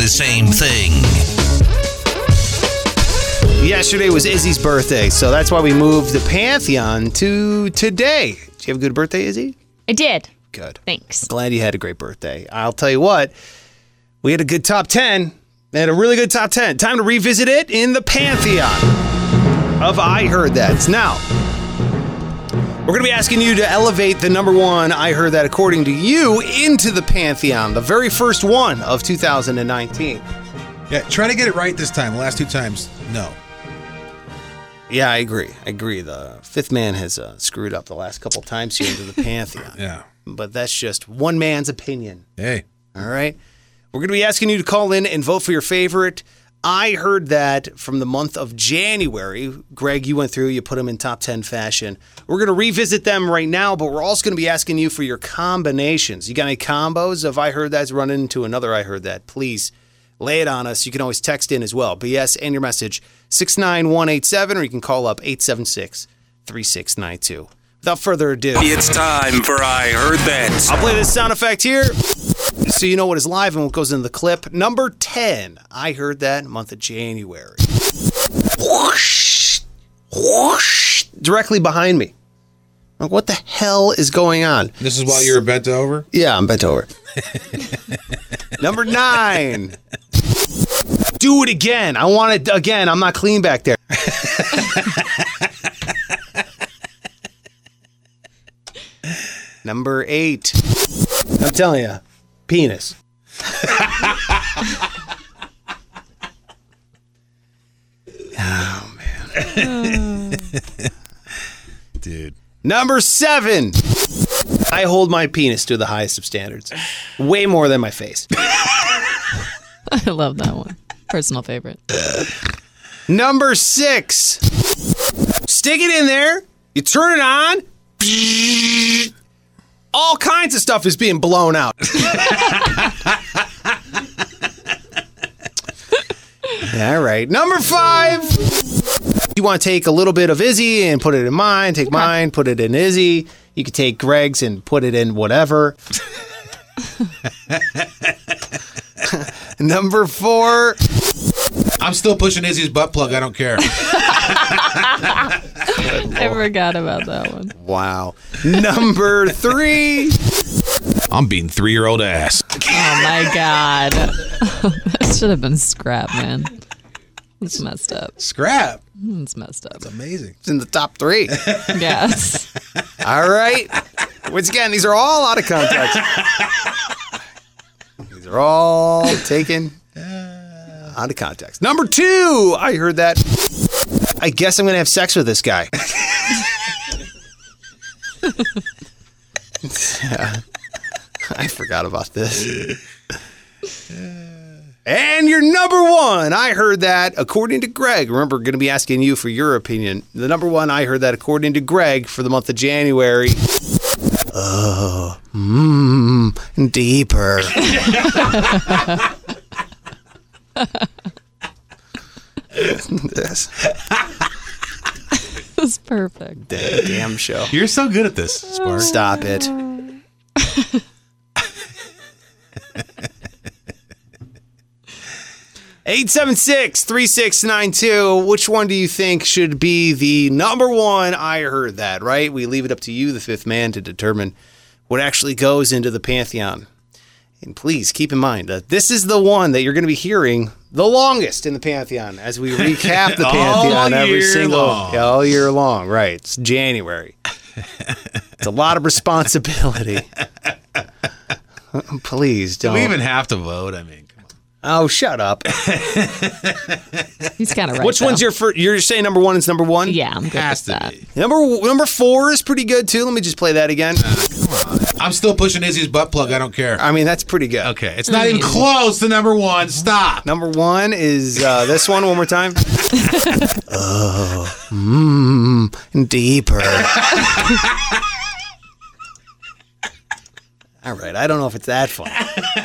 the same thing. Yesterday was Izzy's birthday, so that's why we moved the Pantheon to today. Did you have a good birthday, Izzy? I did. Good. Thanks. Glad you had a great birthday. I'll tell you what, we had a good top 10. We had a really good top 10. Time to revisit it in the Pantheon of I Heard That. Now, we're going to be asking you to elevate the number one I Heard That according to you into the Pantheon, the very first one of 2019. Yeah, try to get it right this time. The last two times, no. Yeah, I agree. The fifth man has screwed up the last couple times here into the Pantheon. Yeah. But that's just one man's opinion. Hey. All right? We're going to be asking you to call in and vote for your favorite I Heard That from the month of January. Greg, you went through, you put them in top 10 fashion. We're going to revisit them right now, but we're also going to be asking you for your combinations. You got any combos of I Heard That's running into another I Heard That? Please lay it on us. You can always text in as well. BS and your message, 69187, or you can call up 876-3692. Without further ado, It's time for I Heard That. I'll play this sound effect here so you know what is live and what goes in the clip. Number 10, I Heard That, month of January. Whoosh, whoosh, directly behind me. Like, what the hell is going on? This is while you were bent over? Yeah, I'm bent over. Number 9. Do it again. I want it again. I'm not clean back there. Number 8. I'm telling you, penis. Oh, man. Dude. Number 7. I hold my penis to the highest of standards. Way more than my face. I love that one. Personal favorite. Number 6. Stick it in there. You turn it on. All kinds of stuff is being blown out. All right. Number 5. You want to take a little bit of Izzy and put it in mine. Take mine, put it in Izzy. You could take Greg's and put it in whatever. Number 4. I'm still pushing Izzy's butt plug. I don't care. I forgot about that one. Wow. Number 3. I'm beating 3-year-old ass. Oh, my God. That should have been scrap, man. It's messed up. Scrap. It's messed up. It's amazing. It's in the top 3. Yes. All right. Once again, these are all out of context. These are all taken out of context. Number 2. I heard that. I guess I'm going to have sex with this guy. Yeah. I forgot about this. And your number 1, I heard that, according to Greg. Remember, going to be asking you for your opinion. The number 1, I heard that, according to Greg, for the month of January. Oh, deeper. This This is perfect. damn show. You're so good at this, Spark. Stop it. (876-3692). Which one do you think should be the number 1 I Heard That, right? We leave it up to you, the fifth man, to determine what actually goes into the Pantheon. And please keep in mind that this is the one that you're going to be hearing the longest in the Pantheon as we recap the Pantheon all year long. Right. It's January. It's a lot of responsibility. Please don't. Do we even have to vote? I mean, come on. Oh, shut up. He's kind of right. Which one's your first? You're saying number 1 is number 1? Yeah, I'm good Has with to that. be. Number 4 is pretty good, too. Let me just play that again. Come on. I'm still pushing Izzy's butt plug. I don't care. I mean, that's pretty good. Okay. It's not even close to number 1. Stop. Number 1 is this one more time. Deeper. All right. I don't know if it's that fun.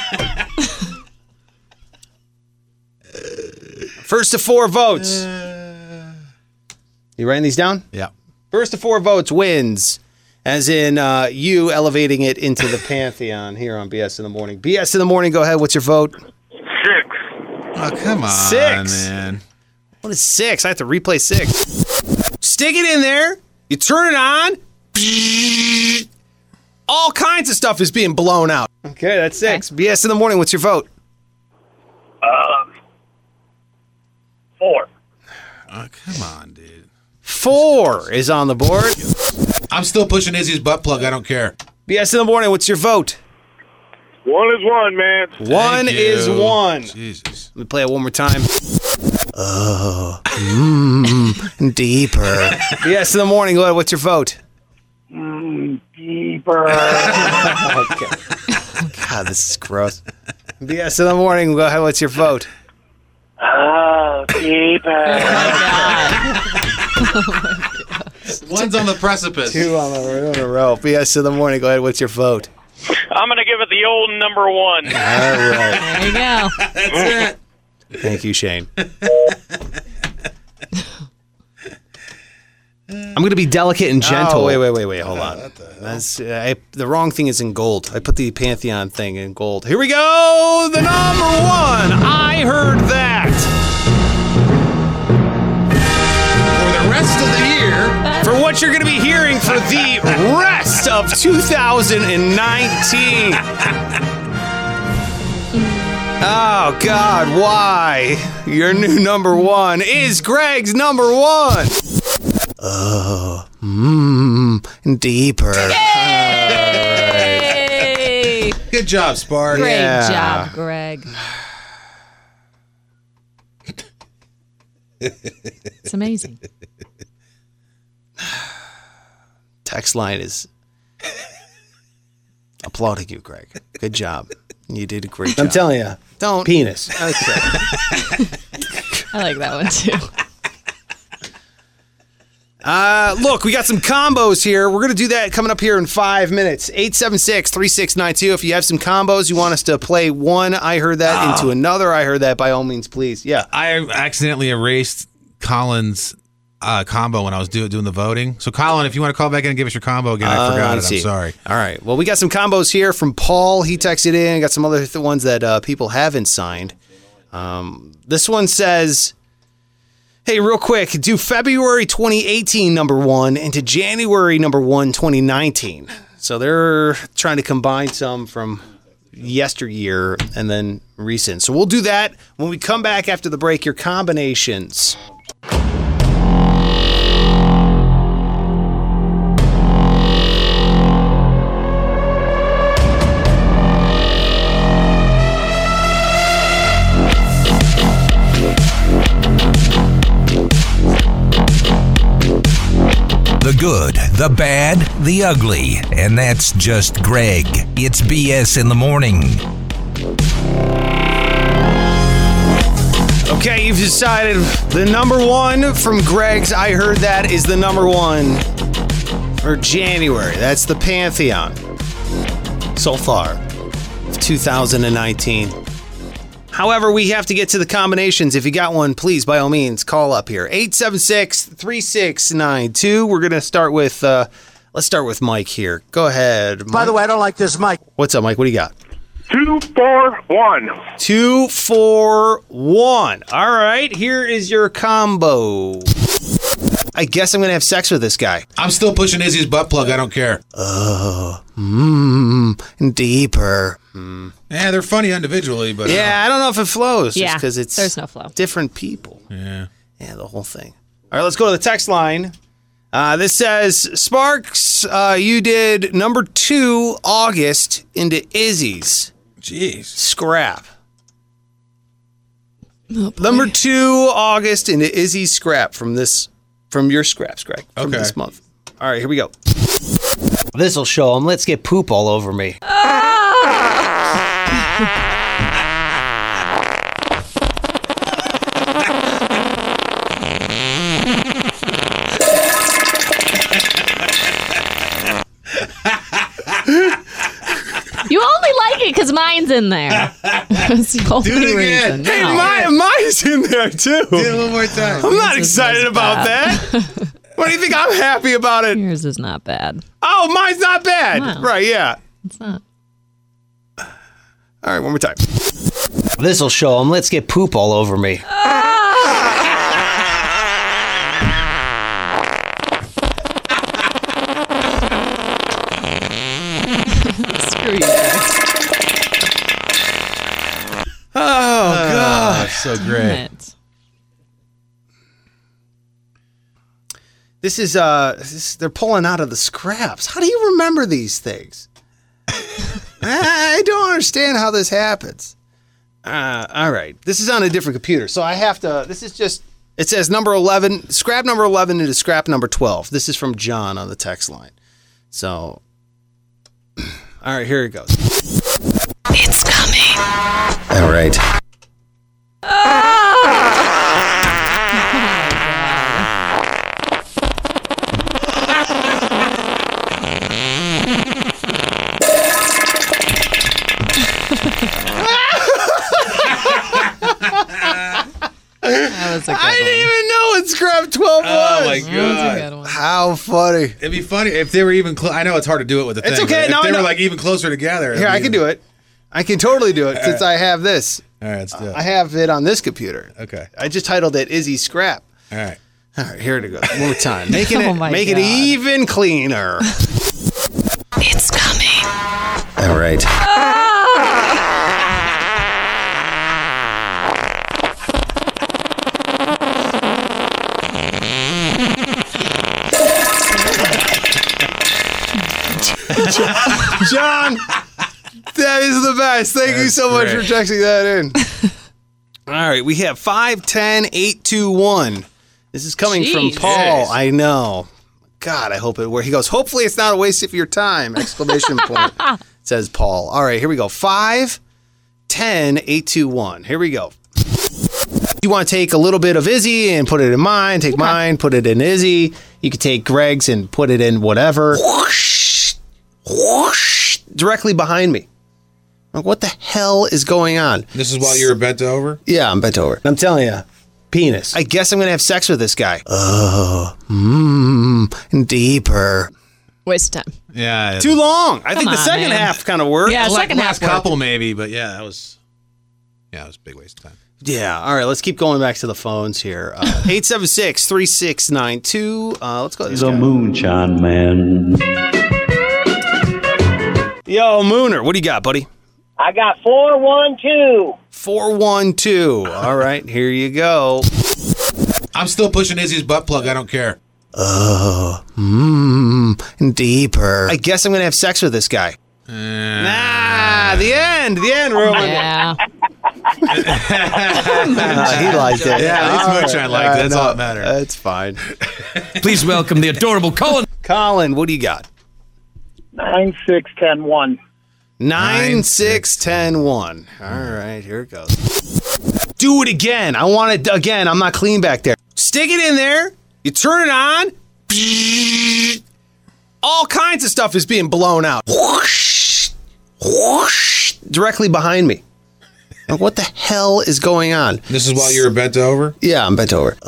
First to 4 votes. You writing these down? Yeah. First to 4 votes wins. As in you elevating it into the Pantheon here on BS in the Morning. BS in the Morning, go ahead. What's your vote? 6. Oh, come on, 6. man. What is 6? I have to replay 6. Stick it in there. You turn it on. All kinds of stuff is being blown out. Okay, that's 6. BS in the morning. What's your vote? 4. Oh, come on, dude. 4 is on the board. I'm still pushing Izzy's butt plug. I don't care. BS in the morning. What's your vote? 1 is 1, man. 1 Thank is you. 1. Jesus. Let me play it one more time. Deeper. BS in the morning. Go ahead. What's your vote? Deeper. Okay. God, this is gross. BS in the morning. Go ahead. What's your vote? Deeper. One's on the precipice. 2 on the row. BS in the morning. Go ahead. What's your vote? I'm going to give it the old number 1. All right. There you go. That's it. Thank you, Shane. I'm going to be delicate and gentle. Wait. Hold on. That's, the wrong thing is in gold. I put the Pantheon thing in gold. Here we go. The number 1. I heard that. For the rest of the year. For what you're going to be hearing for the rest of 2019. Oh, God, why? Your new number 1 is Greg's number 1. Deeper. Hey! Good job, Spark. Great Yeah. job, Greg. It's amazing. Text line is applauding you, Greg. Good job. You did a great job. I'm telling you. Don't. Penis. Okay. I like that one too. Look, we got some combos here. We're going to do that coming up here in 5 minutes. 876-3692. If you have some combos, you want us to play one I Heard That into another I Heard That, by all means, please. Yeah. I accidentally erased Colin's combo when I was doing the voting. So, Colin, if you want to call back in and give us your combo again, I forgot it. I'm sorry. All right. Well, we got some combos here from Paul. He texted in. Got some other ones that people haven't signed. This one says, hey, real quick, do February 2018 number 1 into January number 1 2019. So they're trying to combine some from yesteryear and then recent. So we'll do that when we come back after the break. Your combinations. The good, the bad, the ugly. And that's just Greg. It's BS in the morning. Okay, you've decided the number 1 from Greg's I Heard That is the number 1 for January. That's the Pantheon so far of 2019. However, we have to get to the combinations. If you got one, please, by all means, call up here. 876-3692. We're going to start with, let's start with Mike here. Go ahead, Mike. By the way, I don't like this mic. What's up, Mike? What do you got? 241. 241. All right, here is your combo. I guess I'm going to have sex with this guy. I'm still pushing Izzy's butt plug. I don't care. Deeper. Yeah, they're funny individually, but Yeah, I don't know if it flows. Yeah, because it's there's no flow. different people. yeah. Yeah, the whole thing. All right, let's go to the text line. This says, Sparks, you did number 2, August, into Izzy's Jeez. scrap. Number 2, August, into Izzy's scrap from your scraps, Greg, from Okay. this month. All right, here we go. This'll show them. Let's get poop all over me. You only like it because mine's in there. That's the only Do it again. reason. Hey, No. mine's in there, too. Do it one more time. I'm not Yours excited is about bad. that. What do you think? I'm happy about it. Yours is not bad. Oh, mine's not bad. Wow. Right, yeah. It's not. All right, one more time. This'll show him. Let's get poop all over me. Screw you guys. Oh, God. That's so Damn great. it. This is, they're pulling out of the scraps. How do you remember these things? I don't understand how this happens. All right. This is on a different computer. So I have to, this is just, it says number 11, scrap number 11 into scrap number 12. This is from John on the text line. So, all right, here it goes. It's coming. All right. That was a good I didn't one. even know what scrap 12 was. Oh my That was a god. good one. How funny. It'd be funny if they were even close. I know it's hard to do it with the It's thing. okay. but No, if they no. were like even closer together. Here, I can do it. I can totally do it since I have this. All right, let's do it. I have it on this computer. Okay. I just titled it Izzy Scrap. All right. All right, here it goes. One more time. Making Oh it my make it God. even cleaner. It's coming. All right. John, that is the best. Thank you That's so much for great. texting that in. All right, we have 510-821. This is coming from Jeez. Paul. Yes. I know. God, I hope it works. He goes, hopefully it's not a waste of your time! Exclamation point, says Paul. All right, here we go. 510-821. Here we go. You want to take a little bit of Izzy and put it in mine, take mine, put it in Izzy. You could take Greg's and put it in whatever. Whoosh, whoosh, directly behind me. Like, what the hell is going on? This is while you were bent over? Yeah, I'm bent over. I'm telling you, penis. I guess I'm going to have sex with this guy. Deeper. Waste of time. Yeah. Too long. I think the on, second man. half kind of worked. Yeah, like second last half worked. couple maybe, but yeah, that was it was a big waste of time. Yeah. All right, let's keep going back to the phones here. 876-3692. Let's go. to this The guy. Moonshine Man. Yo, Mooner, what do you got, buddy? I got 412. 412. All right, here you go. I'm still pushing Izzy's butt plug. I don't care. Deeper. I guess I'm going to have sex with this guy. Nah, the end, Roman. Yeah. He liked it. Yeah, at least All Moonshine liked it. That's all that matters. That's fine. Please welcome the adorable Colin. Colin, what do you got? 9610-1. 9-6-10-1. All right, here it goes. Do it again. I want it again. I'm not clean back there. Stick it in there. You turn it on. All kinds of stuff is being blown out. Whoosh, whoosh, directly behind me. Like, what the hell is going on? This is while you were bent over? Yeah, I'm bent over.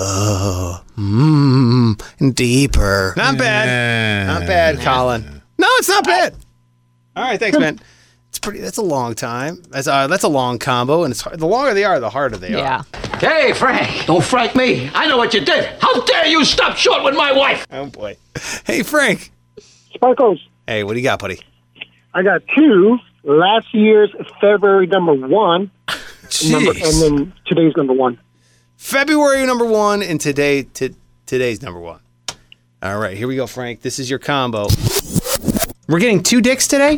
Deeper. Not bad. Yeah. Not bad, Colin. No, it's not bad. All right, thanks, man. It's pretty. That's a long time. That's a long combo, and it's hard. The longer they are, the harder they Yeah. are. Hey, Frank, don't frank me. I know what you did. How dare you stop short with my wife? Oh boy. Hey, Frank. Sparkles. Hey, what do you got, buddy? I got 2. Last year's February number 1. And then today's number 1. February number 1 and today's number 1. All right, here we go, Frank. This is your combo. We're getting 2 dicks today?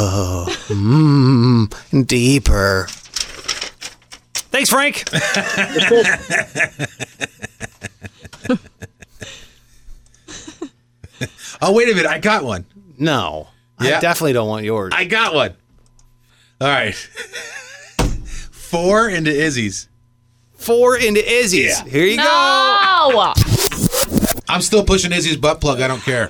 Deeper. Thanks, Frank. Oh, wait a minute. I got one. No. Yeah. I definitely don't want yours. I got one. All right. 4 into Izzy's. 4 into Izzy's. Yeah. Here you go. No. I'm still pushing Izzy's butt plug. I don't care.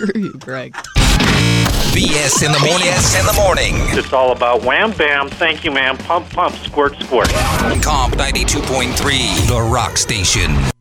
Screw you, Greg. BS in the morning. BS in the morning. It's all about wham, bam, thank you, ma'am, pump, pump, squirt, squirt. Comp 92.3, the rock station.